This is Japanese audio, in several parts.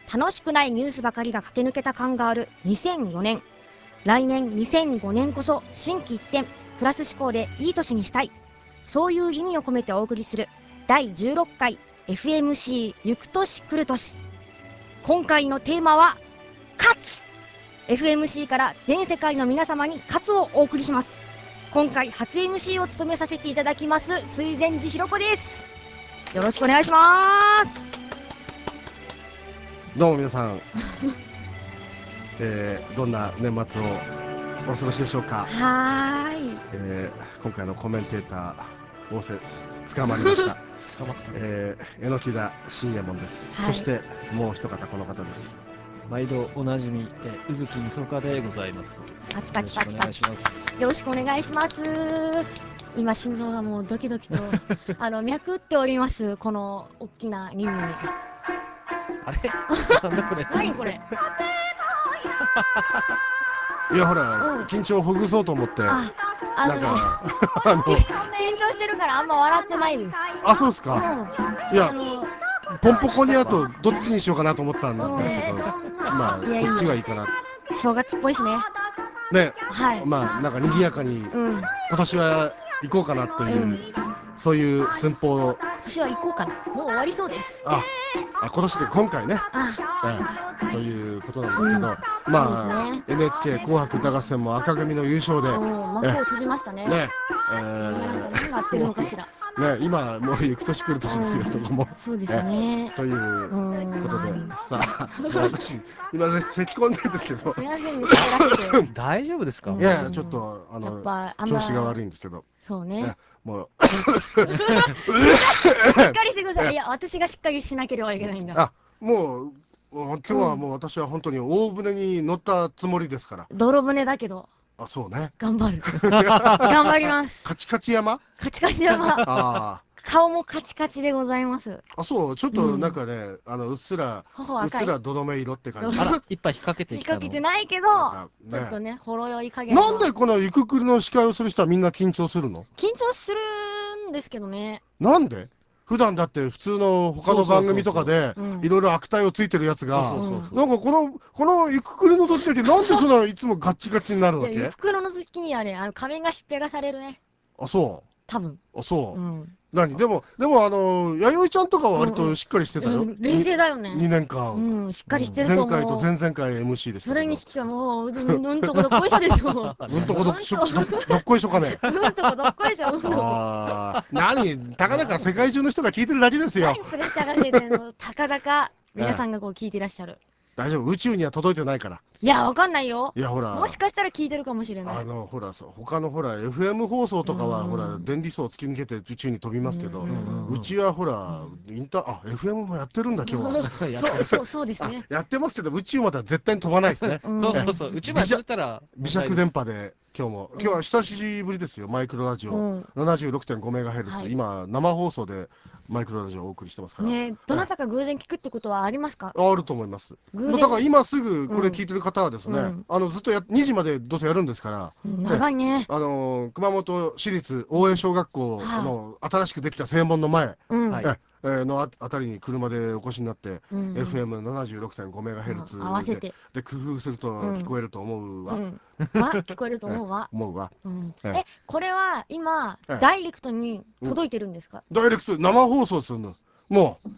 楽しくないニュースばかりが駆け抜けた感がある2004年。来年2005年こそ心機一転、プラス思考でいい年にしたい。そういう意味を込めてお送りする第16回 FMC ゆく年来る年。今回のテーマは勝つ。 FMC から全世界の皆様に勝つをお送りします。今回初 MC を務めさせていただきます水前寺ひろ子です。よろしくお願いします。 どうも皆さん、どんな年末をお過ごしでしょうか。 はーい、 今回のコメンテーター仰せ捕まりました捕まった。 榎田信也門です、 はい、 そしてもう一方この方です。 毎度おなじみ、宇月みそかでございます。 パチパチパチパチ。 よろしくお願いします。 よろしくお願いします。今心臓がもうドキドキと脈打っております。この大きな耳に。 あれなんだこれ。 何これ。 いやほら、 うん緊張をほぐそうと思ってあ、 なんか緊張してるからあんま笑ってないです。 あ、そうですうか。 ん。 いやポンポコにあとどっちにしようかなと思ったんですけど、まあいやいやこっちがいいかな正月っぽいしね。 ね。 はい。 まあなんか賑やかにうん。 今年は行こうかなという、 うん。 そういう寸法を今年は行こうかな。もう終わりそうです。 今年で今回ね、ということなんですけど、まあ NHK 紅白歌合戦も赤組の優勝で、 幕を閉じましたね。 ね、 なんか何があってるのかしら。 ね、今もう行く年来る年ですよ、どこも。 そうですね。 ということで、さあ、私今咳込んでるんですけど、 すみませんね、喋らせて。 大丈夫ですか。 いやちょっとやっぱ調子が悪いんですけど、 そうね。 もうしっかりしてください。いや、私がしっかりしなければいけないんだ。 もう今日はもう私は本当に大船に乗ったつもりですから。 泥船だけど。 そうね。 頑張る。頑張ります。 カチカチ山。 カチカチ山。顔もカチカチでございます。 そう、ちょっとなんかね、うっすらどどめ色って感じ。 あら、いっぱい引っ掛けてきたの。 引っ掛けてないけど、ちょっとね、ほろ酔い加減なんでこのゆくくりの司会をする人はみんな緊張するの？ 緊張するんですけどね。 なんで？普段だって普通の他の番組とかでいろいろ悪態をついてるやつが、なんかこのゆくくりの時だけなんでそんないつもガッチガチになるわけ？ ゆくくりの時にはね、仮面がひっぺがされるね。 そう。 多分。 そう。でも弥生ちゃんとかは割としっかりしてたよ。 冷静だよね。 2年間。 しっかりしてると思う。 前回と前々回 MC でした。 それに引きはもううんとこどっこいしょでしょ。 うんとこどっこいしょかね。 うんとこどっこいしょ。 たかだか世界中の人が聞いてるだけですよ。 何プレッシャーが出てるの。たかだか皆さんがこう聞いていらっしゃる。 大丈夫、宇宙には届いてないから。 いや、わかんないよ。 いやほら、 もしかしたら聞いてるかもしれない。 ほら他のほら FM 放送とかはほら電離層を突き抜けて宇宙に飛びますけど、うちはほらFM もやってるんだ今日は。そうですね。 やってますけど宇宙までは絶対に飛ばないですね。 そう宇宙まで飛んだら微弱電波で今日は久しぶりですよ。マイクロラジオ 76.5MHz、今生放送でマイクロラジオをお送りしてますからね。どなたか偶然聞くってことはありますか？ あると思います。だから今すぐこれ聞いてる方はですね、ずっと2時までどうせやるんですから、 長いね。 熊本市立大江小学校の新しくできた正門の前のあたりに車でお越しになって、FM76.5MHz 合わせてで工夫すると聞こえると思うわ。 聞こえると思うわ。これは今ダイレクトに届いてるんですか？ ダイレクト生放送するの。もう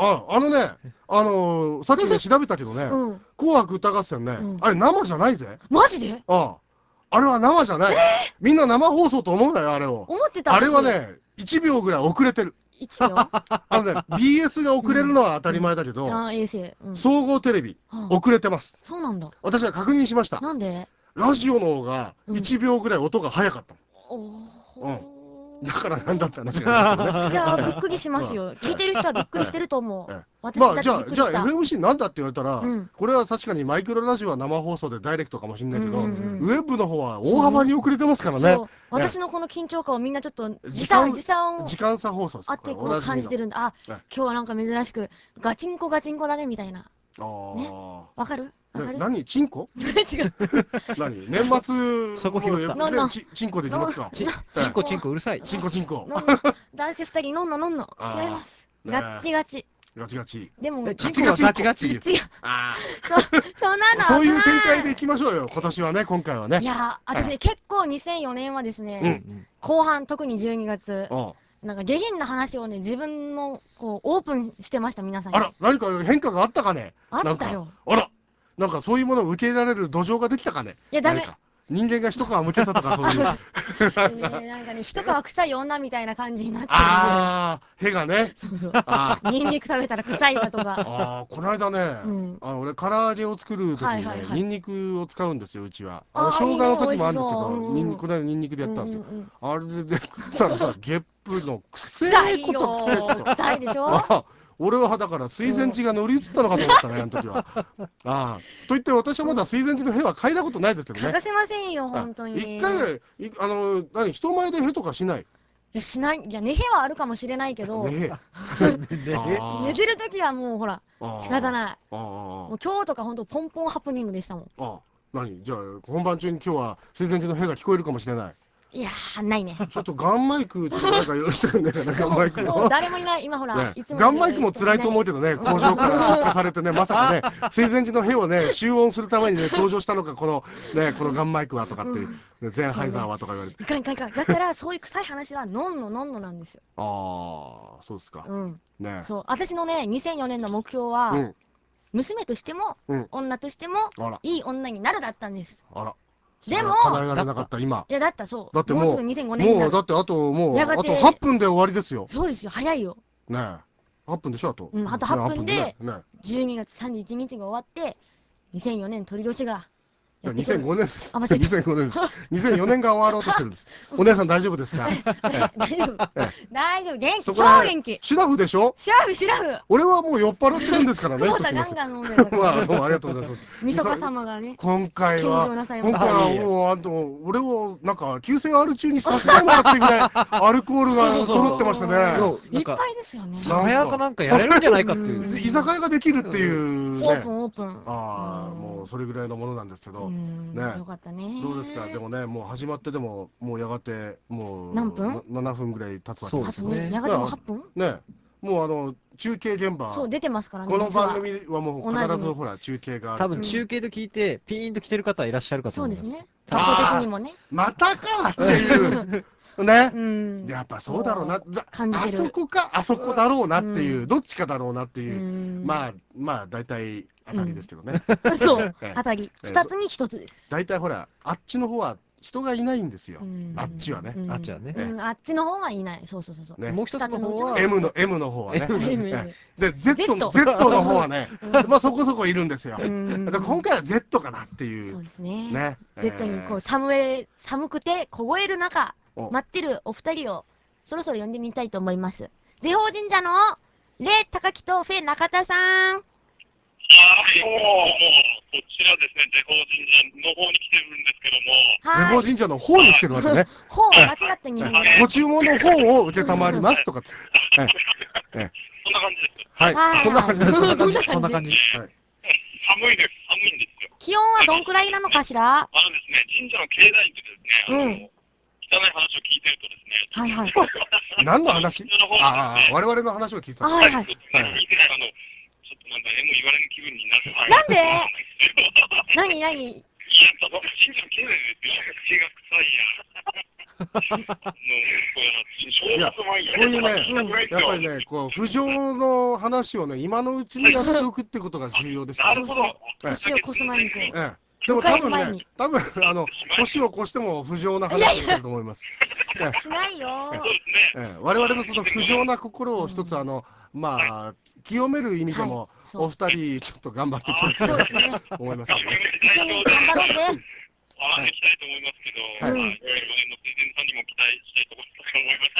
さっきね調べたけどね、紅白歌合戦ね、あれ生じゃないぜ。 マジで？ あれは生じゃない。みんな生放送と思うなよ、あれを。 思ってた。 あれはね1秒ぐらい遅れてる。 1秒 BS が遅れるのは当たり前だけど、総合テレビ遅れてます。 そうなんだ。 私は確認しました。 なんで？ ラジオの方が1秒ぐらい音が早かった。だからなんだって話がある。 いや、びっくりしますよ。聞いてる人はびっくりしてると思う。 じゃあ FMC なんだって言われたら、これは確かにマイクロラジオは生放送でダイレクトかもしれないけど、ウェブの方は大幅に遅れてますからね。 私のこの緊張感をみんなちょっと時間差放送あってこう感じてるんだ。今日はなんか珍しくガチンコガチンコだねみたいな。わかる？ 何チンコ？ 違う。 何？年末そこ拾った。 チンコできますか？ チンコうるさい。 チンコ。 男性2人のんの違います。ガッチガチ。 ガチガチ。 でも、 チンコがガチガチ。 違う。 あそんなのあ、そういう危ない展開でいきましょうよ、今年はね、今回はね。 いや、私ね、結構2004年はですね、 うん。 後半、特に12月、 あなんか下品な話をね、自分の、こう、オープンしてました、皆さんに。 あら、何か変化があったかね。 あったよ。 あら、なんかそういうものを受け入れられる土壌ができたかね。 いや、ダメ。 何か人間が一皮向けたとかそういう。 なんかね、一皮臭い女みたいな感じになってるんで。 ああ、へがね。 そうそう。 あニンニク食べたら臭いだとか。 あ、この間ね、俺唐揚げを作る時にね、ニンニクを使うんですよ、うちは。生姜の時もあるんですけど、この間ニンニクでやったんですよ。あれで食ったらさ、ゲップの臭いこと臭いこと。 臭いでしょ。 俺はだから水前寺が乗り移ったのかと思ったね、あの時は。と言って私はまだ水前寺の屁は嗅いだことないですけどね。 嗅がせませんよ、本当に。 一回ぐらい、人前で屁とかしない。 いや、しない。いや、寝屁はあるかもしれないけど、 寝てる時はもうほら、仕方ない。 ももう今日とか本当ポンポンハプニングでしたもん。 じゃあ本番中に今日は水前寺の屁が聞こえるかもしれない。 いやー、ないね。 ちょっとガンマイク、ちょっと誰か用意してくんねえかな、ガンマイクもう誰もいない、今ほら、いつもガンマイクも辛いと思うけどね、工場から出荷されてね、まさかね、水前寺の屁をね、集音するためにね、登場したのか、このガンマイクはとかって、ゼンハイザーはとか言われて。 いかんいかんいかん。だから、そういう臭い話は、のんのなんですよ。 そうですか。 そう。私のね、2004年の目標は、娘としても、女としても、いい女になるだったんです。でも、 叶えられなかった今。 いや、だったそう。 だってもうすぐ2005年になる。 だってあとやがて 8分で終わりですよ。 そうですよ、早いよ。 ねえ。8分でしょ、あと。 あと8分で、 ね。 12月31日が終わって、2004年鳥年がやってくる。 2005年です。 あ、間違えた。 2005年です。2004年が終わろうとしてるんです。お姉さん大丈夫ですか？ 大丈夫。大丈夫。元気。超元気。 シラフでしょ？ シラフ、シラフ。 俺はもう酔っ払ってるんですからね。 久保田ガンガン飲んでるから。 まあ、どうもありがとうございます。 みそか様がね。 今回はもう、俺を、なんか、急性アル中にさせたのかっていうぐらい、アルコールが揃ってましたね。 いっぱいですよね。 酒屋かなんかやれるんじゃないかっていう。 居酒屋ができるっていう。 オープン、オープン。 もう、それぐらいのものなんですけど。ね。 よかったね。 どうですか？でもね、もう始まってでも、もうやがて、もう、 何分 7分ぐらい経つわけですね。やがても8分ね。もう中継現場。 そう、出てますからね。 この番組はもう必ずほら、中継がある。 多分中継と聞いて、ピーンと来てる方はいらっしゃるかと思います。 そうですね。場所的にもね。 またかっていう。ね。やっぱそうだろうな。あそこか、あそこだろうなっていう、どっちかだろうなっていう。まあ、大体当たりですけどね。 そう、当たり。2つに1つです。 大体ほら、あっちの方は人がいないんですよ。あっちはね。 あっちはね。 あっちの方はいない。そう。 もう一つの方は M の方はね。で、Z の方はね、まあそこそこいるんですよ。今回は Z かなっていう。 そうですね。Z にこう寒くて凍える中、待ってるお二人をそろそろ呼んでみたいと思います。ゼホ神社のレ高木とフェ中田さん。 もう、こちらですね、ゼホ神社の方に来てるんですけども。 ゼホ神社の方に来てるわけね。 方は間違って日本語ご注文の方を受けたまりますとか。 そんな感じです。 はい、そんな感じです。 そんな感じ。 寒いんですよ。 気温はどんくらいなのかしら？ ですね、神社の境内でですね、汚い話を聞いてるとですね。 何の話？我々の話を聞いてた。 はい。 ちょっとなんか M 言われる気分になる。 なんで？何？ いや、神社の境内ですよ。口が臭いや。 いや、こういうね、やっぱりね、こう、不浄の話をね、今のうちにやっておくってことが重要ですよ。 なるほど。 年を越す前にこう。 でも多分年を越しても不浄な話をすると思います。 しないよ。 我々のその不浄な心を一つまあ、清める意味でも、お二人ちょっと頑張っていただきたいと思います。 一緒に頑張ろうぜ。 行きたいと思いますけど、4年の水前さんにも期待したいと思います。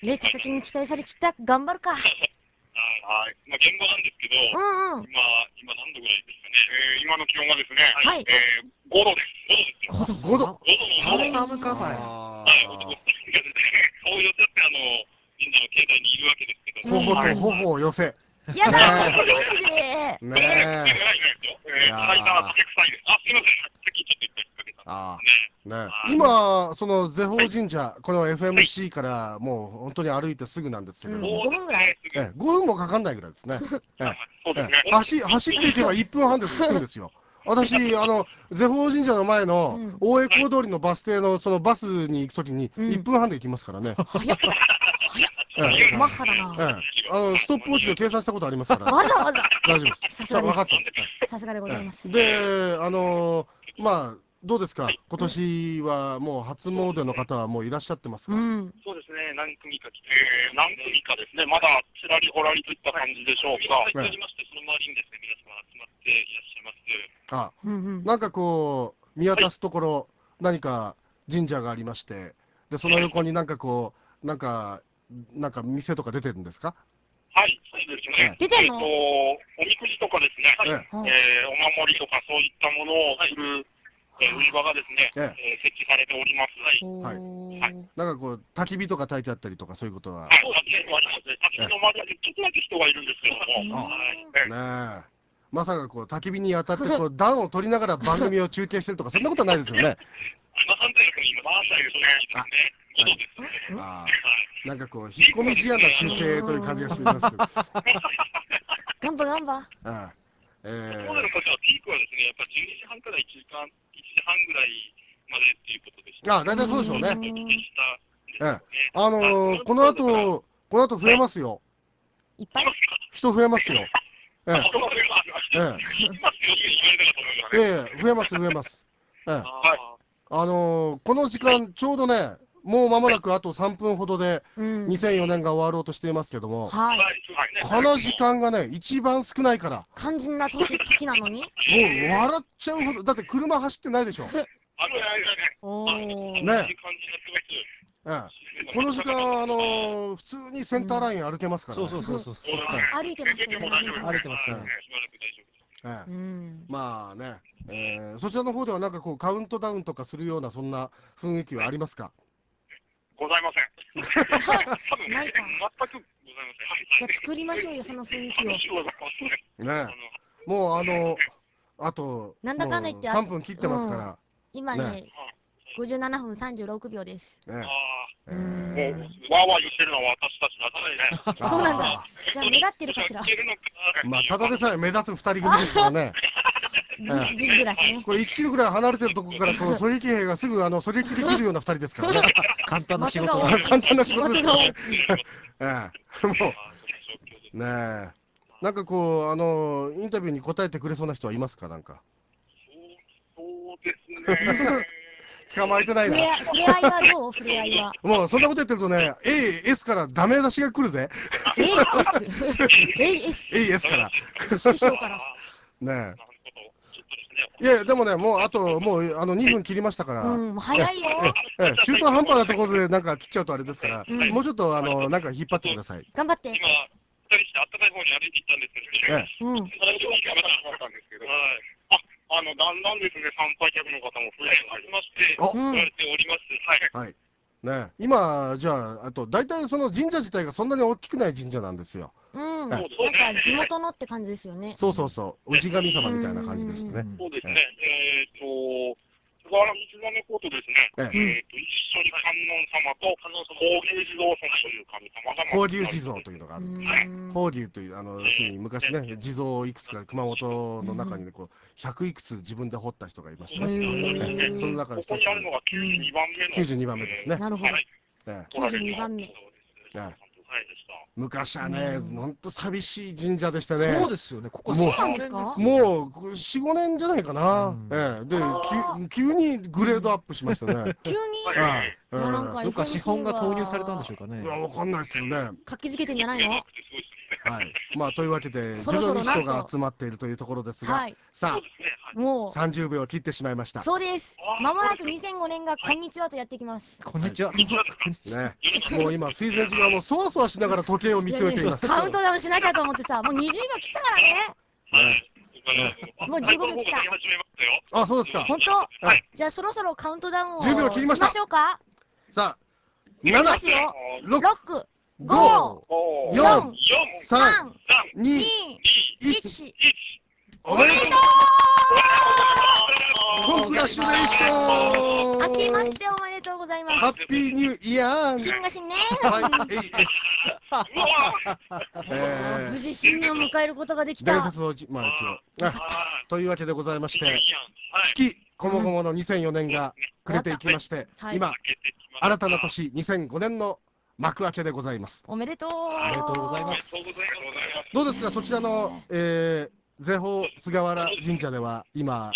レタ的に期待されちった頑張るか。 現場なんですけど、今何度ぐらいですかね。今の気温がですね、5度です。 5度。 寒かない。 顔を寄せって神社の境内にいるわけですけど。 頬を寄せ。 やだ、この年で。 ねえ。 すいません。 ああ、ね。今、そのゼホ神社、この FMC からもう本当に歩いてすぐなんですけれども。 5分ぐらい 5分もかかんないぐらいですね。走っていけば1分半で着くんですよ。私、ゼホ神社の前の大江港通りのバス停のそのバスに行くときに1分半で行きますからね。 早っ。マッハだな。 ストップウォッチで計算したことありますから。 わざわざ。 大丈夫です。 さすがです。 分かった。 さすがでございます。 で、まあ、どうですか、今年はもう初詣の方はもういらっしゃってますか？ そうですね、何組か来て、何組かですね、まだちらりほらりといった感じでしょうか。しておりまして、その周りにですね、皆様集まっていらっしゃいます。 なんかこう、見渡すところ、何か神社がありまして、で、その横になんかこう、なんか店とか出てるんですか？ はい、そうですね。 出てんの？ おみくじとかですね、お守りとかそういったものを売る売り場がですね、設置されております。 はい。なんかこう、焚き火とか焚いてあったりとか、そういうことは。 焚き火もありますね。焚き火の周りだけちょっとだけ人がいるんですけども。 ねえ。まさかこう、焚き火に当たって、こう、暖を取りながら番組を中継してるとか、そんなことはないですよね。なんかこう、引っ込み思案な中継という感じがしますけど。 ガンバ。 今までの時はピークはですね、やっぱ12時半から1時半ぐらいまでっていうことでした。 大体そうでしょうね。この後増えますよ。 いっぱい人増えますよ。増えます。この時間、ちょうどね、もう間もなくあと3分ほどで2004年が終わろうとしていますけども、この時間がね、一番少ないから。 肝心な時なのにもう笑っちゃうほど、だって車走ってないでしょ。ね。この時間、普通にセンターライン歩けますから。 そう。 歩いてますね。 歩いてますね。 まあね、そちらの方ではなんかこうカウントダウンとかするようなそんな雰囲気はありますか？ ございません。 ないか。 全くございません。 じゃあ作りましょうよ、その雰囲気を。 ね、もうあとなんだかんだ言って 3分切ってますから。 今ね、57分36秒です。 もうわーわー言ってるのは私たちだけね。 そうなんだ。じゃあ目立ってるかしら。 まあただでさえ目立つ2人組ですからね。 ビッグだしね。 これ1キロぐらい離れてるところからこう狙撃兵がすぐ狙撃できるような2人ですからね。 簡単な仕事ですね。もうねえ、なんかこうインタビューに答えてくれそうな人はいますか？なんか。 そうですね。 捕まえてないな。 触れ合いはどう？触れ合いは。 もうそんなこと言ってるとね、AS からダメ出しが来るぜ。AS から。 師匠から。 ねえ。いやでもね、もうあと2分切りましたから。 早いよ。 中途半端なところでなんか切っちゃうとあれですから、もうちょっとなんか引っ張ってください。 頑張って。 今2人してあったかい方に歩いていったんですけどね。だんだんですね、参拝客の方も増えてまいりまして、言われております。 はい。ね、今じゃあ大体その神社自体がそんなに大きくない神社なんですよ。 なんか地元のって感じですよね。 そう、氏神様みたいな感じですね。 そうですね。菅原道真公とですね、一緒に観音様と法隆地蔵様という神様が法隆地蔵というのがあるんですね。法隆という要するに昔ね、地蔵をいくつか熊本の中にこう100いくつ自分で掘った人がいましてね。その中の一つ。 ここにあるのが 92番目ですね。 なるほど。92番目。 昔はね、本当寂しい神社でしたね。 そうですよね。ここそうなんですか？ もう4、5年じゃないかな。で、急にグレードアップしましたね。 急に？ なんか資本が投入されたんでしょうかね。 わかんないですよね。 活気づけてんじゃないの？ はい。まあというわけで徐々に人が集まっているというところですが、さあもう30秒切ってしまいました。 そうです。まもなく2005年がこんにちはとやってきます。 こんにちは。 ね、もう今水前寺がもうそわそわしながら時計を見つめています。 カウントダウンしなきゃと思ってさ、もう20秒切ったからね。もう15秒切った。 あ、そうですか。 本当？じゃあそろそろカウントダウンを 10秒切りました。 しましょうか。 さあ、 7、6、5、4、3、2、1。おめでとう！ ラシュレーション。 明けましておめでとうございます。 ハッピーニューイヤー。 金が新年。無事新年を迎えることができた。 伝説の一応というわけでございまして、月こもごもの2004年が暮れていきまして、今新たな年2005年の幕開けでございます。 おめでとう。 ありがとうございます。 どうですか、そちらの税法菅原神社では今、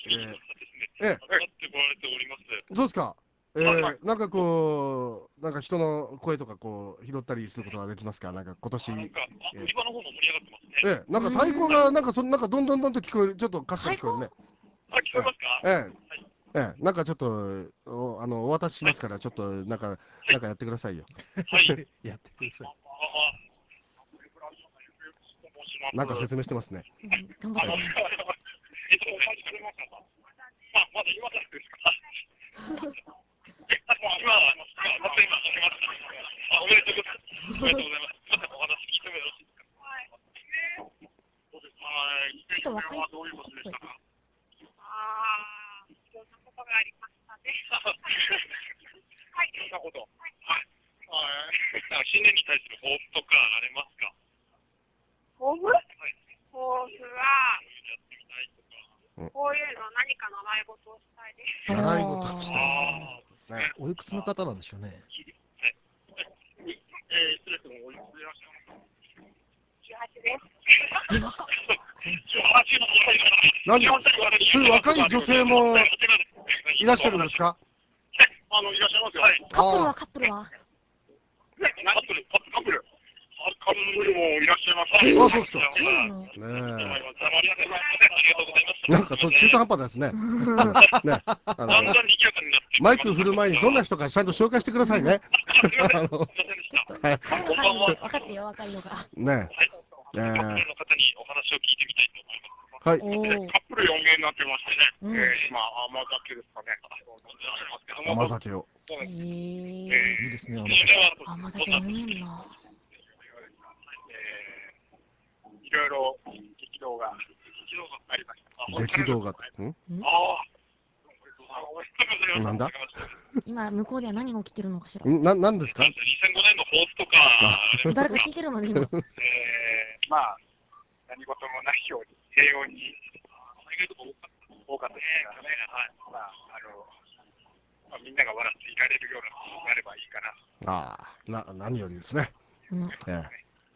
そうですか。なんかこう、なんか人の声とかこう拾ったりすることができますか。なんか今年。 なんか売り場の方も盛り上がってますね。 なんか太鼓がなんかどんどんと聞こえる、ちょっとかすかに聞こえるね。 あ、聞こえますか。 なんかちょっとお渡ししますから、ちょっとなんかやってくださいよ。 はい。 やってください。 なんか説明してますね。 頑張って。 まだ今からですか。おめでとうございます。おめでとうございます。ちょっとお話聞いてもよろしいですか。 ちょっと若い。 どういうことでしたか。 いろんなことがありましたね。 はい。いろんなこと。はい。新年に対する抱負とかありますか。 抱負？はい。抱負はこういうの何か習い事をしたいです。 習い事をしたいですね。 おいくつの方なんでしょうね。 失礼してもおいくつでいらっしゃいますか。 18です。 なんで、そういう若い女性もいらっしゃるんですか。 いらっしゃいますよ。 カップルは。 カップルもいらっしゃいます。 あ、そうですか。 そうなの。 ねえ。なんか中途半端ですね。ね、マイク振る前にどんな人かちゃんと紹介してくださいね。 分かってよ、若いのが。 ねえ。の方にお話を聞いてみたいと思います。 はい。 カップル4名になってましてね。今甘酒ですかね。 甘酒を。 いいですね。 甘酒飲めんな。 いろいろ激動がありました。 激動が。なんだ。 今向こうでは何が起きてるのかしら。 なんですか。 2005年の抱負とか。 誰か聞いてるのね今。 まあ何事もないように平穏に。多かったですね。はい。みんなが笑っていられるようになればいいかな。 何よりですね。 すみません、あ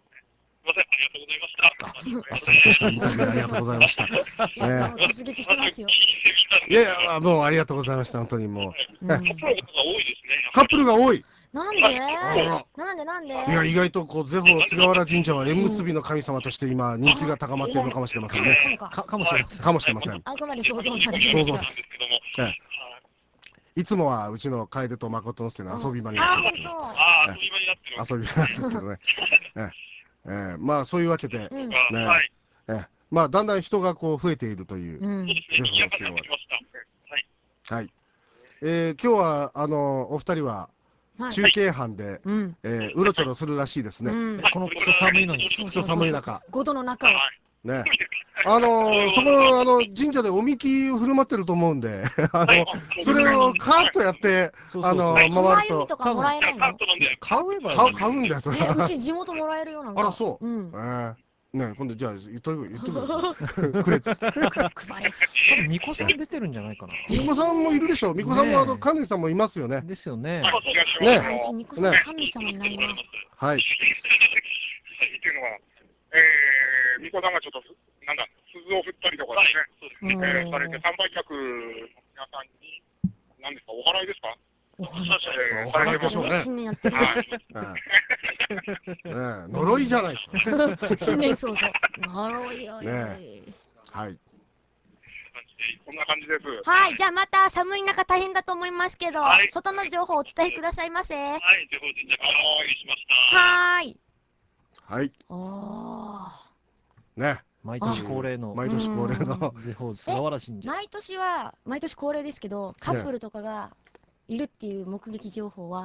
りがとうございました。 あっさりとしたインタビューありがとうございました。 突撃してますよ。 いやもうありがとうございました。本当にもう。 カップルが多いですね。 カップルが多い。 なんで？なんで？ いや意外とこうゼホ菅原神社は縁結びの神様として今人気が高まっているのかもしれませんね。 かもしれません。 かもしれません。 あくまで想像なんです。 想像です。いつもはうちの楓と誠のの遊び場になってます。遊び場なんですけどね。まあそういうわけでまあだんだん人がこう増えているというゼホの菅原。はい。今日はお二人は中継班でうろちょろするらしいですね。 このクソ寒いのに。 クソ寒い中。 5度の中を。 ね。そこの神社でおみきを振る舞ってると思うんで、それをカーッとやって回ると。 とかもらえないの？ 買うんだよそれ。 うち地元もらえるよなんか。 あらそう。ね、今度じゃあ言っとくくれ。 配れ。 巫女さん出てるんじゃないかな。 巫女さんもいるでしょ。巫女さんも神主さんもいますよね。 ですよね。 ね。 うち巫女さん神主様いないな。 はい。 っていうのは、巫女さんがちょっとなんだ鈴を振ったりとかですね。されて参拝客の皆さんに何ですかお祓いですか？ お祓いでしょうね。 新年やってる。 呪いじゃないですか。 新年早々。呪いよ。 はい。 こんな感じです。 はい、じゃあまた寒い中大変だと思いますけど、外の情報をお伝えくださいませ。はい、 情報神社からお送りしました。 はい。 はい。ね。 毎年恒例のゼホ菅原神社。 毎年恒例ですけど、カップルとかがいるっていう目撃情報は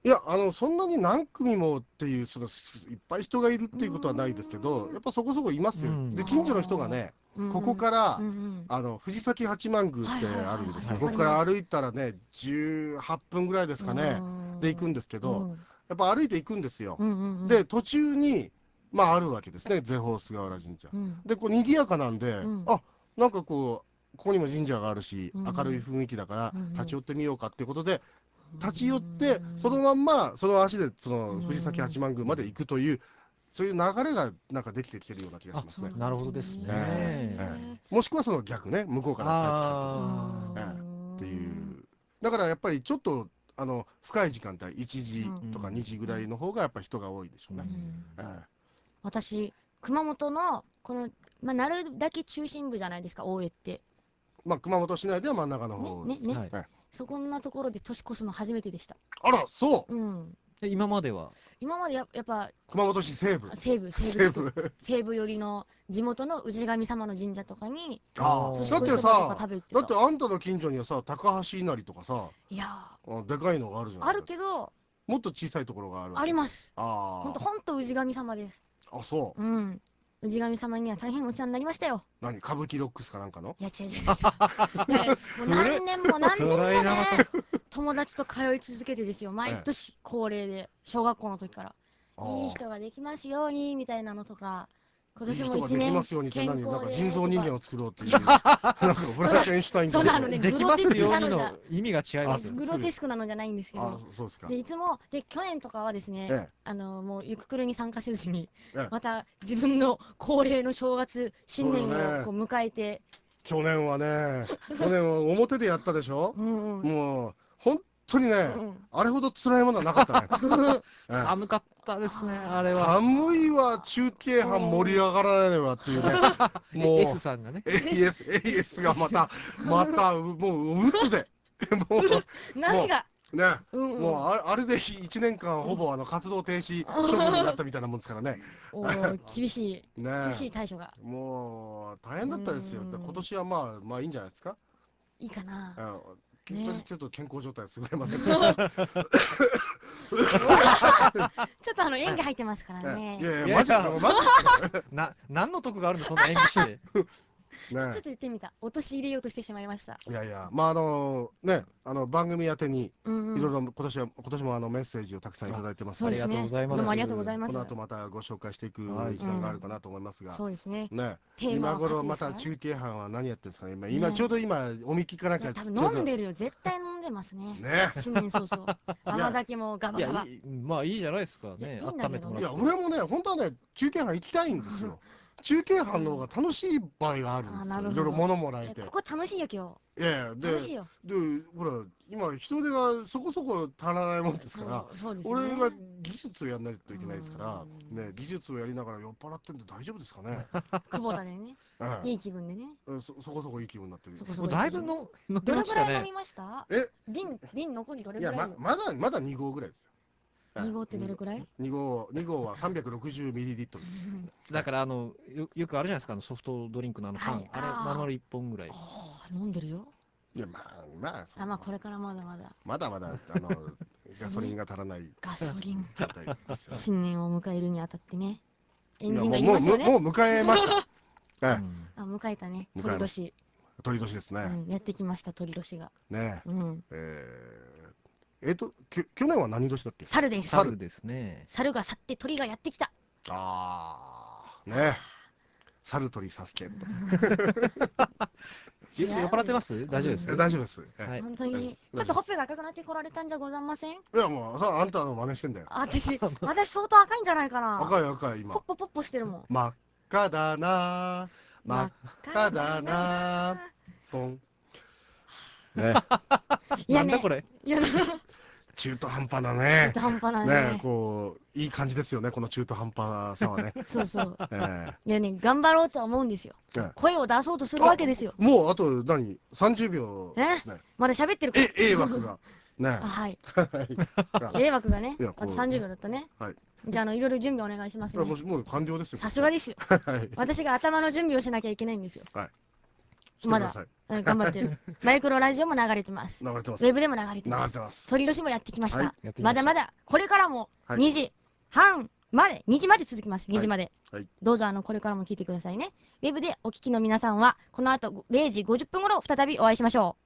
いや、そんなに何組もっていう、いっぱい人がいるっていうことはないですけど、やっぱそこそこいますよ。で、近所の人がね、ここから、藤崎八幡宮ってあるんですよ。ここから歩いたらね、18分ぐらいですかね、で行くんですけど、やっぱ歩いて行くんですよ。で、途中に、まああるわけですね、ゼホ菅原神社。で、こう賑やかなんで、あ、なんかここにも神社があるし、明るい雰囲気だから、立ち寄ってみようかっていうことで、立ち寄ってそのまんまその足で藤崎八幡宮まで行くというそういう流れがなんかできてきてるような気がしますね。 なるほどですね。 もしくはその逆ね、向こうから帰ってきたりとかっていう。だからやっぱりちょっと深い時間帯1時とか2時ぐらいの方がやっぱり人が多いでしょうね。 私熊本のこのなるだけ中心部じゃないですか、大江って。 まあ熊本市内では真ん中の方ですね。 そこんなところで年越すの初めてでした。 あら、そう。 今まではやっぱ熊本市西部西部寄りの地元の氏神様の神社とかに年越しそばとか食べてた。だってあんたの近所にはさ、高橋稲荷とかさ、 いやでかいのがあるじゃない。 あるけどもっと小さいところがある。 あります。ほんと氏神様です。 あ、そう。 氏神様には大変お世話になりましたよ。 何、歌舞伎ロックスかなんかの？ いや、違う。もう何年もね、友達と通い続けてですよ。毎年恒例で、小学校の時から。いい人ができますように、みたいなのとか。 今年も一年健康で。なんか人造人間を作ろうっていう。なんかフランケンシュタインそうなのね。 できますようにの意味が違います。 グロテスクなのじゃないんですけど。 そうですか。 で、いつも、去年とかはですね、もうゆくくるに参加せずに、また自分の恒例の正月、新年をこう迎えて。 去年は表でやったでしょ。もう、本当にね、あれほど辛いものはなかったね。 寒かったですね、あれは。 寒いわ、中継班盛り上がらないわっていうね。 もう S さんがね。 AS がまた、もう鬱で。もう、 波が。 ね、もうあれで1年間ほぼ活動停止処分になったみたいなもんですからね。 厳しい対処が。 もう大変だったですよ。今年はまあいいんじゃないですか。 いいかな。 今年ちょっと健康状態優れません。ちょっと演技入ってますからね。 いやいや、マジ何の得があるんだ、そんな演技して。 ちょっと言ってみた。落とし入れようとしてしまいました。 いやいや、まあ番組宛てにいろいろ今年もメッセージをたくさんいただいてます。 ありがとうございます。 どうもありがとうございます。 この後またご紹介していく時間があるかなと思いますが。 そうですね。 今頃また中継班は何やってるんですかね。今ちょうどおみ聞かなきゃ。 多分飲んでるよ。絶対飲んでますね。新年早々。甘酒もガバガバ。 まあいいじゃないですかね。温めてもらって。 いや、俺もね、本当はね、中継班行きたいんですよ。中継班の方が楽しい場合があるんですよ。いろいろ物もらえて。 ここ楽しいよ、今日。いやで、ほら、今、人手がそこそこ足らないもんですから、俺が技術をやらないといけないですから、技術をやりながら酔っ払ってんで大丈夫ですかね。 久保田でね。いい気分でね。 そこそこいい気分になってる。 だいぶ飲んでましたね。 どれぐらい飲みました？瓶残りどれぐらい？ いや、まだ2合ぐらいですよ。 2号ってどれくらい？ 2 号は360ミリリットルです。 だからよくあるじゃないですか、ソフトドリンクの缶、あれ丸々1本ぐらい。 飲んでるよ。 いや、まあこれからまだまだガソリンが足らないガソリン状態ですよ。 新年を迎えるにあたってね、エンジンがいりますよね。もう迎えました。 迎えたね。鳥年ですね。 やってきました、鳥年がね。去年は何年だっけ？ 猿です。 猿ですね。 猿が去って鳥がやってきた。 ね。猿鳥サスケンと。 酔っ払ってます？大丈夫です？ 大丈夫です。 本当にちょっとほっぺが赤くなってこられたんじゃございません？いや、もうあんたの真似してんだよ。 私相当赤いんじゃないかな。 赤い今。 ポッポしてるもん。 真っ赤だな、真っ赤だな、ポン。 なんだこれ。 中途半端なね。 中途半端なね。 こういい感じですよね、この中途半端さはね。 そう。いやね、頑張ろうとは思うんですよ。声を出そうとするわけですよ。 もうあと30秒ですね。 まだ喋ってるから。 A 枠が。 はい。A 枠がね、あと30秒だったね。じゃあいろいろ準備お願いしますね。 もう完了ですよ。 さすがですよ。私が頭の準備をしなきゃいけないんですよ。 まだ頑張ってる。マイクロラジオも流れてます。 流れてます。 ウェブでも流れてます。鳥年もやってきました。まだまだこれからも2時半まで、2時まで続きます。2時まで。どうぞこれからも聞いてくださいね。ウェブでお聞きの皆さんはこの後0時50分頃再びお会いしましょう。